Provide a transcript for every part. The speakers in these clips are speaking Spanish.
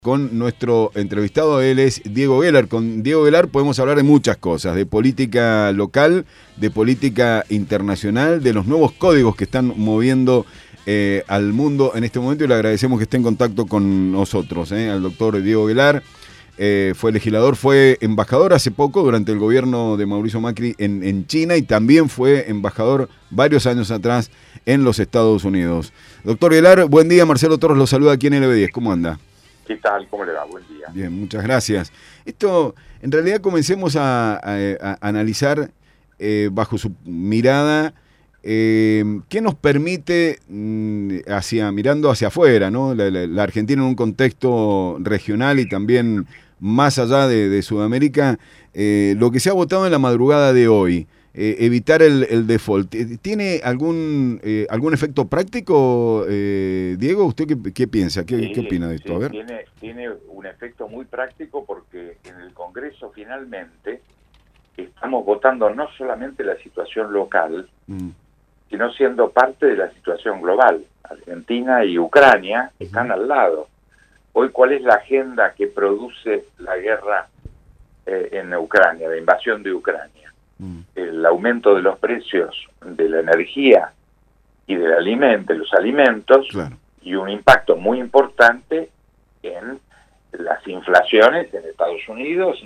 Con nuestro entrevistado, él es Diego Gelar. Con Diego Gelar podemos hablar de muchas cosas, de política local, de política internacional, de los nuevos códigos que están moviendo al mundo en este momento, y le agradecemos que esté en contacto con nosotros, al doctor Diego Gelar. Fue legislador, fue embajador hace poco durante el gobierno de Mauricio Macri en China, y también fue embajador varios años atrás en los Estados Unidos. Doctor Gelar, buen día. Marcelo Torres lo saluda aquí en LB10. ¿Cómo anda? ¿Qué tal? ¿Cómo le va? Buen día. Bien, muchas gracias. Esto, en realidad, comencemos a analizar bajo su mirada qué nos permite, mirando hacia afuera, ¿no? La Argentina en un contexto regional y también más allá de Sudamérica, lo que se ha votado en la madrugada de hoy. Evitar el default. ¿Tiene algún efecto práctico, Diego? ¿Usted qué piensa? ¿Qué opina de esto? Sí, a ver. tiene un efecto muy práctico, porque en el Congreso finalmente estamos votando no solamente la situación local, sino siendo parte de la situación global. Argentina y Ucrania están al lado. Hoy, ¿cuál es la agenda que produce la guerra en Ucrania, la invasión de Ucrania? El aumento de los precios de la energía y de los alimentos, claro, y un impacto muy importante en las inflaciones en Estados Unidos,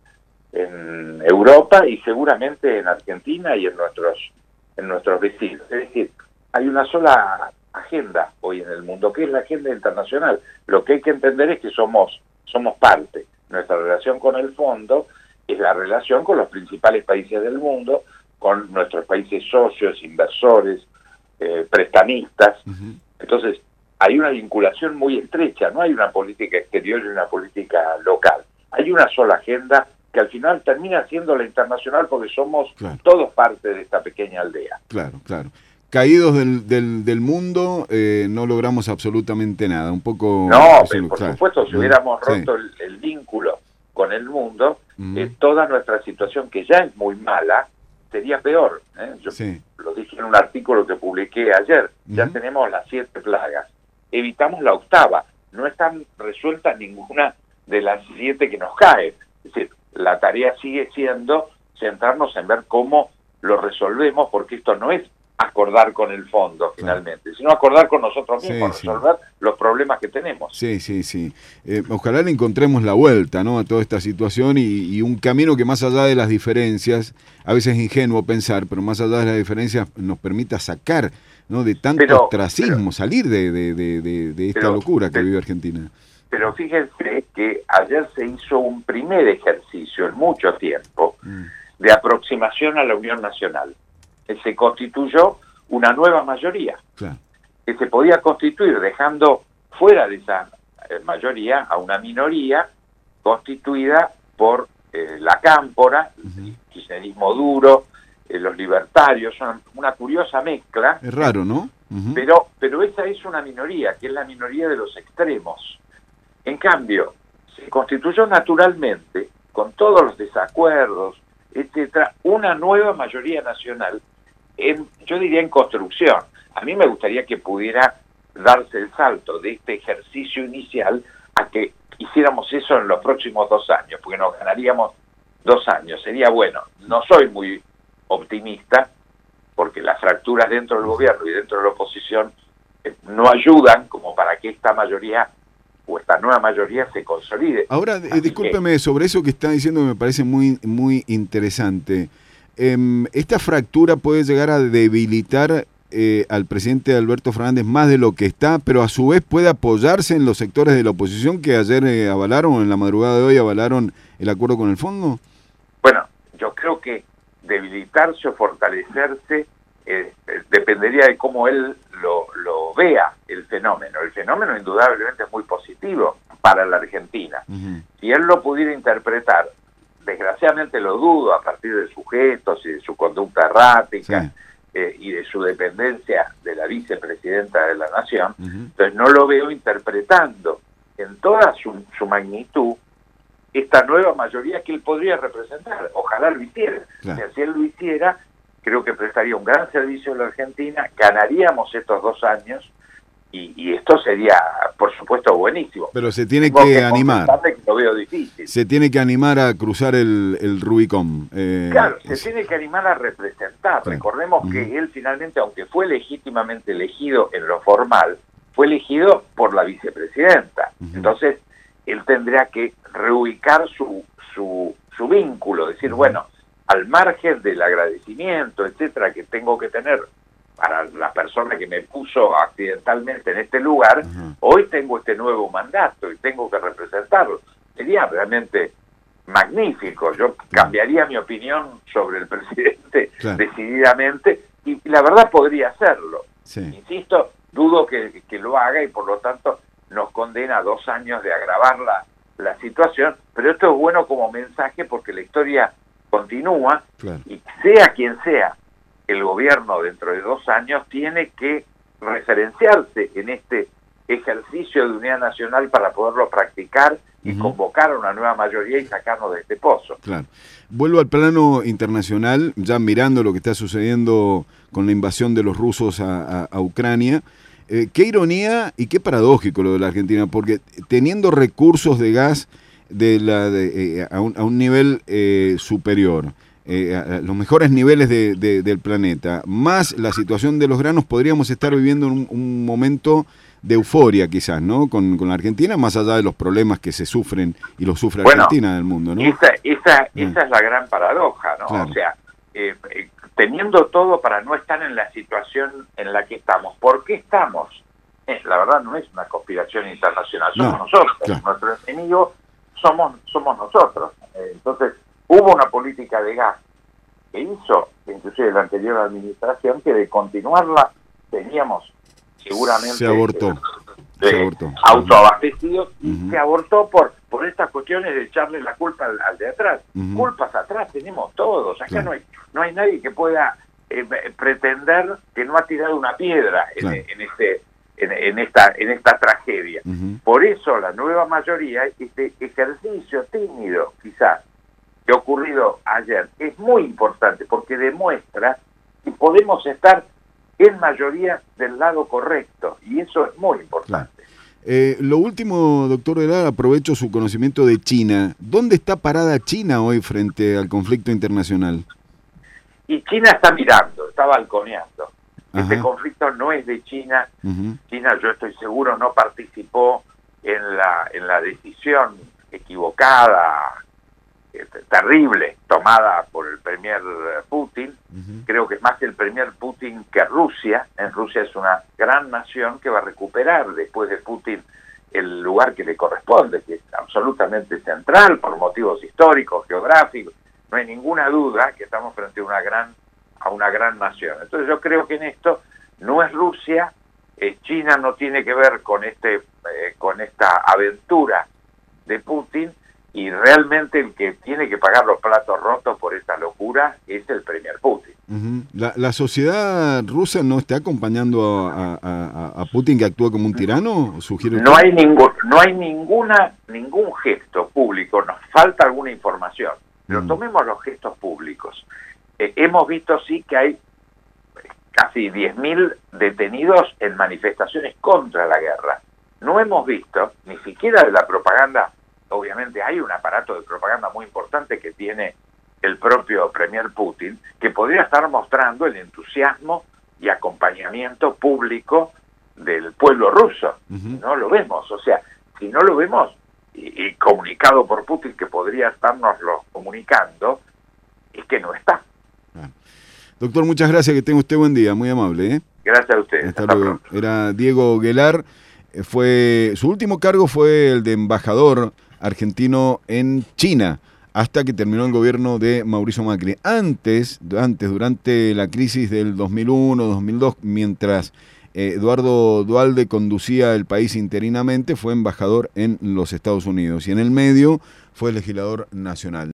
en Europa y seguramente en Argentina y en nuestros vecinos. Es decir, hay una sola agenda hoy en el mundo, que es la agenda internacional. Lo que hay que entender es que somos parte. Nuestra relación con el fondo es la relación con los principales países del mundo, con nuestros países socios, inversores, prestamistas. Entonces, hay una vinculación muy estrecha, no hay una política exterior y una política local. Hay una sola agenda que al final termina siendo la internacional, porque somos todos parte de esta pequeña aldea. Claro, claro. Caídos del mundo, no logramos absolutamente nada. Un poco... No, por supuesto, si hubiéramos roto el vínculo con el mundo, toda nuestra situación, que ya es muy mala, sería peor. Yo lo dije en un artículo que publiqué ayer. Ya tenemos las 7 plagas. Evitamos la 8ª. No están resueltas ninguna de las 7 que nos caen. Es decir, la tarea sigue siendo centrarnos en ver cómo lo resolvemos, porque esto no es acordar con el fondo finalmente, sino acordar con nosotros mismos, resolver los problemas que tenemos. Sí. Ojalá le encontremos la vuelta, ¿no?, a toda esta situación, y un camino que, más allá de las diferencias, a veces es ingenuo pensar, pero más allá de las diferencias nos permita sacar, ¿no?, de tanto ostracismo, salir de esta locura que vive Argentina. Pero fíjense que ayer se hizo un primer ejercicio en mucho tiempo de aproximación a la Unión Nacional. Se constituyó una nueva mayoría, que se podía constituir dejando fuera de esa mayoría a una minoría constituida por la cámpora, el kirchnerismo duro, los libertarios. Son una curiosa mezcla. Es raro, ¿no? Pero esa es una minoría, que es la minoría de los extremos. En cambio, se constituyó naturalmente, con todos los desacuerdos, etcétera, una nueva mayoría nacional, yo diría en construcción. A mí me gustaría que pudiera darse el salto de este ejercicio inicial a que hiciéramos eso en los próximos 2 años, porque nos ganaríamos 2 años. Sería bueno. No soy muy optimista, porque las fracturas dentro del gobierno y dentro de la oposición no ayudan como para que esta mayoría o esta nueva mayoría se consolide. Ahora, discúlpeme, sobre eso que está diciendo, me parece muy, muy interesante. ¿Esta fractura puede llegar a debilitar al presidente Alberto Fernández más de lo que está, pero a su vez puede apoyarse en los sectores de la oposición que ayer avalaron, en la madrugada de hoy avalaron el acuerdo con el fondo? Bueno, yo creo que debilitarse o fortalecerse dependería de cómo él lo vea el fenómeno. El fenómeno indudablemente es muy positivo para la Argentina. Si él lo pudiera interpretar, desgraciadamente lo dudo, a partir de sus gestos y de su conducta errática y de su dependencia de la vicepresidenta de la Nación, entonces no lo veo interpretando en toda su magnitud esta nueva mayoría que él podría representar. Ojalá lo hiciera. O sea, si él lo hiciera, creo que prestaría un gran servicio a la Argentina, ganaríamos estos 2 años, y esto sería, por supuesto, buenísimo. Pero se tiene que animar. Que lo veo difícil. Se tiene que animar a cruzar el Rubicón. Claro, se tiene que animar a representar. Claro. Recordemos que él finalmente, aunque fue legítimamente elegido en lo formal, fue elegido por la vicepresidenta. Entonces, él tendría que reubicar su vínculo, decir, bueno, al margen del agradecimiento, etcétera, que tengo que tener para la persona que me puso accidentalmente en este lugar, hoy tengo este nuevo mandato y tengo que representarlo. Sería realmente magnífico. Yo cambiaría mi opinión sobre el presidente decididamente y la verdad podría hacerlo. Sí. Insisto, dudo que lo haga y por lo tanto nos condena a 2 años de agravar la situación, pero esto es bueno como mensaje porque la historia continúa y sea quien sea el gobierno dentro de 2 años tiene que referenciarse en este ejercicio de unidad nacional para poderlo practicar y convocar a una nueva mayoría y sacarnos de este pozo. Claro. Vuelvo al plano internacional, ya mirando lo que está sucediendo con la invasión de los rusos a Ucrania. Qué ironía y qué paradójico lo de la Argentina, porque teniendo recursos de gas a un nivel superior, a los mejores niveles del planeta, más la situación de los granos, podríamos estar viviendo un momento de euforia quizás, ¿no? Con la Argentina, más allá de los problemas que se sufren y los sufre Argentina del mundo, ¿no? Esa es la gran paradoja, ¿no? Claro. O sea, teniendo todo para no estar en la situación en la que estamos. ¿Por qué estamos? La verdad no es una conspiración internacional, somos nosotros. Claro. Nuestro enemigo somos nosotros. Entonces, hubo una política de gas que hizo, inclusive la anterior administración, que de continuarla teníamos seguramente se abortó. Autoabastecidos y se abortó por estas cuestiones de echarle la culpa al de atrás. Culpas atrás tenemos todos. Acá no hay nadie que pueda pretender que no ha tirado una piedra en esta tragedia. Por eso la nueva mayoría, este ejercicio tímido quizás que ha ocurrido ayer, es muy importante porque demuestra que podemos estar en mayoría del lado correcto y eso es muy importante. Lo último, doctor Velar, aprovecho su conocimiento de China. ¿Dónde está parada China hoy frente al conflicto internacional? Y China está mirando, está balconeando. Este conflicto no es de China. China, yo estoy seguro, no participó en la decisión equivocada, terrible, tomada por el premier Putin. Creo que es más el premier Putin que Rusia. En Rusia es una gran nación que va a recuperar después de Putin el lugar que le corresponde, que es absolutamente central por motivos históricos, geográficos. No hay ninguna duda que estamos frente a una gran nación. Entonces yo creo que en esto no es Rusia, China no tiene que ver con esta aventura de Putin, y realmente el que tiene que pagar los platos rotos por esta locura es el premier Putin. ¿La sociedad rusa no está acompañando a Putin, que actúa como un tirano? No hay ningún gesto público, nos falta alguna información, pero tomemos los gestos públicos. Hemos visto sí que hay casi 10.000 detenidos en manifestaciones contra la guerra. No hemos visto, ni siquiera de la propaganda. Obviamente hay un aparato de propaganda muy importante que tiene el propio premier Putin, que podría estar mostrando el entusiasmo y acompañamiento público del pueblo ruso. No lo vemos, o sea, si no lo vemos, y comunicado por Putin, que podría estárnoslo comunicando, es que no está. Doctor, muchas gracias, que tenga usted buen día, muy amable. Gracias a usted. Hasta luego. Era Diego Velar. Su último cargo fue el de embajador argentino en China, hasta que terminó el gobierno de Mauricio Macri. Antes, durante la crisis del 2001-2002, mientras Eduardo Duhalde conducía el país interinamente, fue embajador en los Estados Unidos. Y en el medio fue legislador nacional.